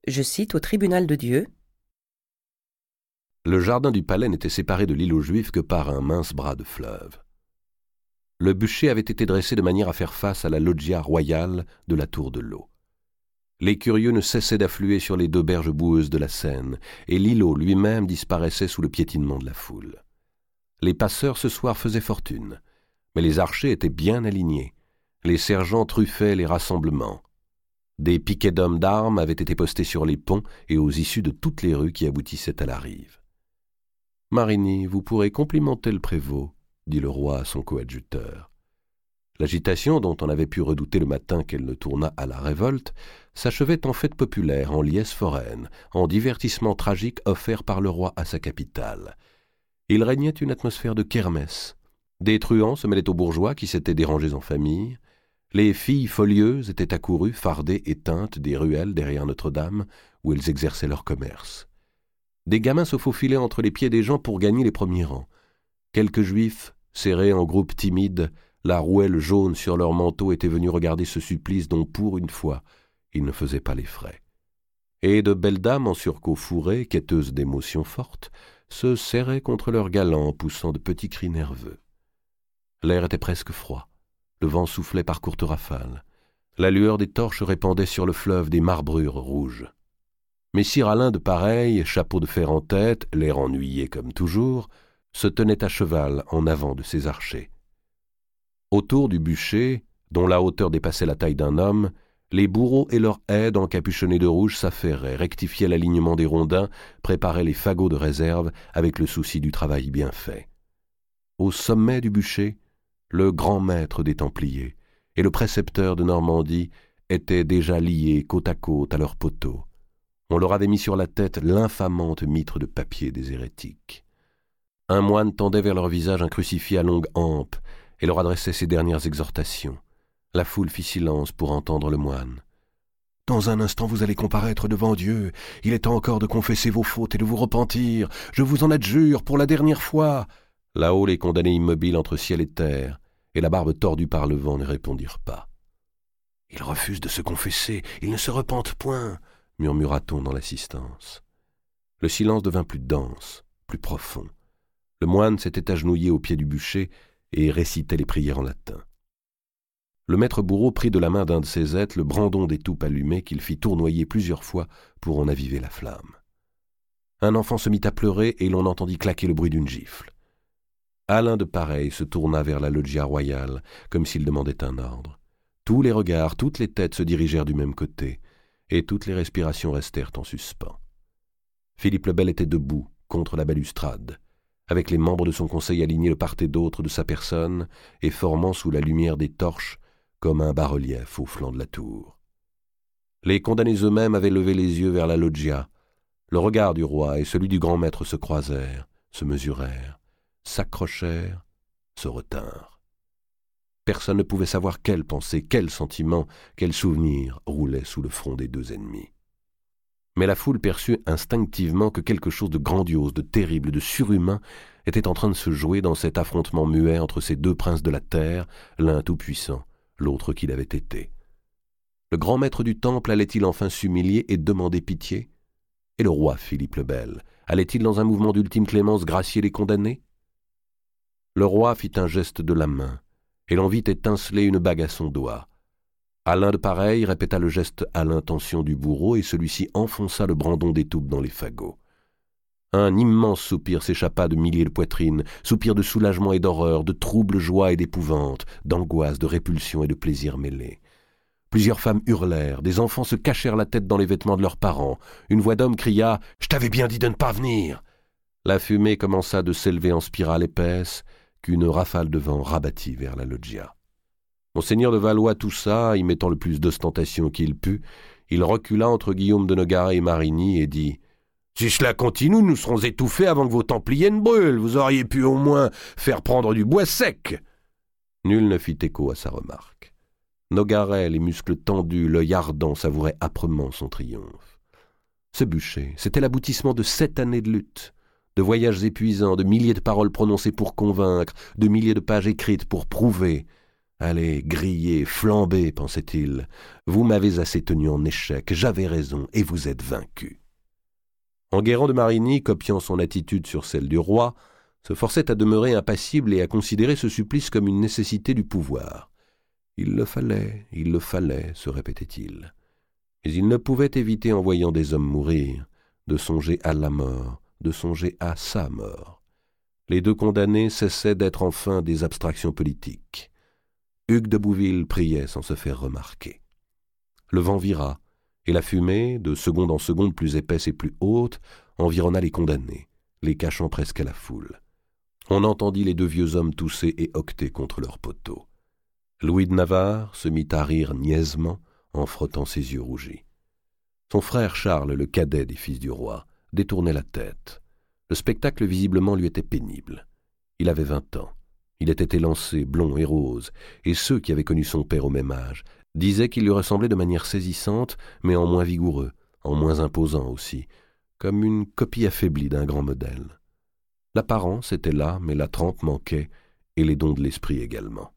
Je cite au tribunal de Dieu. Le jardin du palais n'était séparé de l'île aux Juifs que par un mince bras de fleuve. Le bûcher avait été dressé de manière à faire face à la loggia royale de la Tour de l'Eau. Les curieux ne cessaient d'affluer sur les 2 berges boueuses de la Seine, et l'îlot lui-même disparaissait sous le piétinement de la foule. Les passeurs ce soir faisaient fortune, mais les archers étaient bien alignés. Les sergents truffaient les rassemblements. Des piquets d'hommes d'armes avaient été postés sur les ponts et aux issues de toutes les rues qui aboutissaient à la rive. « Marigny, vous pourrez complimenter le prévôt, » dit le roi à son coadjuteur. L'agitation, dont on avait pu redouter le matin qu'elle ne tournât à la révolte, s'achevait en fête populaire, en liesse foraine, en divertissement tragique offert par le roi à sa capitale. Il régnait une atmosphère de kermesse. Des truands se mêlaient aux bourgeois qui s'étaient dérangés en famille. Les filles folieuses étaient accourues, fardées et teintes des ruelles derrière Notre-Dame, où elles exerçaient leur commerce. Des gamins se faufilaient entre les pieds des gens pour gagner les premiers rangs. Quelques juifs, serrés en groupes timides, la rouelle jaune sur leur manteau, étaient venus regarder ce supplice dont, pour une fois, ils ne faisaient pas les frais. Et de belles dames en surcot fourré, quêteuses d'émotions fortes, se serraient contre leurs galants, poussant de petits cris nerveux. L'air était presque froid. Le vent soufflait par courtes rafales. La lueur des torches répandait sur le fleuve des marbrures rouges. Messire Alain de Pareil, chapeau de fer en tête, l'air ennuyé comme toujours, se tenait à cheval en avant de ses archers. Autour du bûcher, dont la hauteur dépassait la taille d'un homme, les bourreaux et leurs aides encapuchonnés de rouge s'affairaient, rectifiaient l'alignement des rondins, préparaient les fagots de réserve avec le souci du travail bien fait. Au sommet du bûcher, le grand maître des Templiers et le précepteur de Normandie étaient déjà liés côte à côte à leurs poteaux. On leur avait mis sur la tête l'infamante mitre de papier des hérétiques. Un moine tendait vers leur visage un crucifix à longue hampe et leur adressait ses dernières exhortations. La foule fit silence pour entendre le moine. « Dans un instant vous allez comparaître devant Dieu. Il est temps encore de confesser vos fautes et de vous repentir. Je vous en adjure pour la dernière fois. » Là-haut, les condamnés immobiles entre ciel et terre, et la barbe tordue par le vent, ne répondirent pas. « Il refuse de se confesser, il ne se repente point, » murmura-t-on dans l'assistance. Le silence devint plus dense, plus profond. Le moine s'était agenouillé au pied du bûcher et récitait les prières en latin. Le maître bourreau prit de la main d'un de ses êtres le brandon d'étoupe allumé qu'il fit tournoyer plusieurs fois pour en aviver la flamme. Un enfant se mit à pleurer et l'on entendit claquer le bruit d'une gifle. Alain de Pareil se tourna vers la loggia royale, comme s'il demandait un ordre. Tous les regards, toutes les têtes se dirigèrent du même côté, et toutes les respirations restèrent en suspens. Philippe le Bel était debout, contre la balustrade, avec les membres de son conseil alignés de part et d'autre de sa personne, et formant sous la lumière des torches comme un bas-relief au flanc de la tour. Les condamnés eux-mêmes avaient levé les yeux vers la loggia. Le regard du roi et celui du grand maître se croisèrent, se mesurèrent, s'accrochèrent, se retinrent. Personne ne pouvait savoir quelle pensée, quel sentiment, quel souvenir roulait sous le front des 2 ennemis. Mais la foule perçut instinctivement que quelque chose de grandiose, de terrible, de surhumain était en train de se jouer dans cet affrontement muet entre ces 2 princes de la terre, l'un tout-puissant, l'autre qu'il avait été. Le grand maître du temple allait-il enfin s'humilier et demander pitié? Et le roi Philippe le Bel allait-il dans un mouvement d'ultime clémence gracier les condamnés? Le roi fit un geste de la main, et l'on vit étinceler une bague à son doigt. Alain de Pareil répéta le geste à l'intention du bourreau, et celui-ci enfonça le brandon d'étoupe dans les fagots. Un immense soupir s'échappa de milliers de poitrines, soupir de soulagement et d'horreur, de trouble joie et d'épouvante, d'angoisse, de répulsion et de plaisir mêlés. Plusieurs femmes hurlèrent, des enfants se cachèrent la tête dans les vêtements de leurs parents. Une voix d'homme cria « Je t'avais bien dit de ne pas venir !» La fumée commença de s'élever en spirale épaisse, qu'une rafale de vent rabattit vers la loggia. Monseigneur de Valois toussa, y mettant le plus d'ostentation qu'il put. Il recula entre Guillaume de Nogaret et Marigny et dit « Si cela continue, nous serons étouffés avant que vos Templiers ne brûlent. Vous auriez pu au moins faire prendre du bois sec. » Nul ne fit écho à sa remarque. Nogaret, les muscles tendus, l'œil ardent, savourait âprement son triomphe. Ce bûcher, c'était l'aboutissement de 7 années de lutte, de voyages épuisants, de milliers de paroles prononcées pour convaincre, de milliers de pages écrites pour prouver. Allez, grillez, flambez, pensait-il. Vous m'avez assez tenu en échec, j'avais raison, et vous êtes vaincu. Enguerrand de Marigny, copiant son attitude sur celle du roi, se forçait à demeurer impassible et à considérer ce supplice comme une nécessité du pouvoir. Il le fallait, se répétait-il. Mais il ne pouvait éviter, en voyant des hommes mourir, de songer à la mort, de songer à sa mort. Les deux condamnés cessaient d'être enfin des abstractions politiques. Hugues de Bouville priait sans se faire remarquer. Le vent vira, et la fumée, de seconde en seconde plus épaisse et plus haute, environna les condamnés, les cachant presque à la foule. On entendit les deux vieux hommes tousser et hoqueter contre leurs poteaux. Louis de Navarre se mit à rire niaisement en frottant ses yeux rougis. Son frère Charles, le cadet des fils du roi, détournait la tête. Le spectacle visiblement lui était pénible. Il avait 20 ans. Il était élancé, blond et rose, et ceux qui avaient connu son père au même âge disaient qu'il lui ressemblait de manière saisissante, mais en moins vigoureux, en moins imposant aussi, comme une copie affaiblie d'un grand modèle. L'apparence était là, mais la trempe manquait, et les dons de l'esprit également.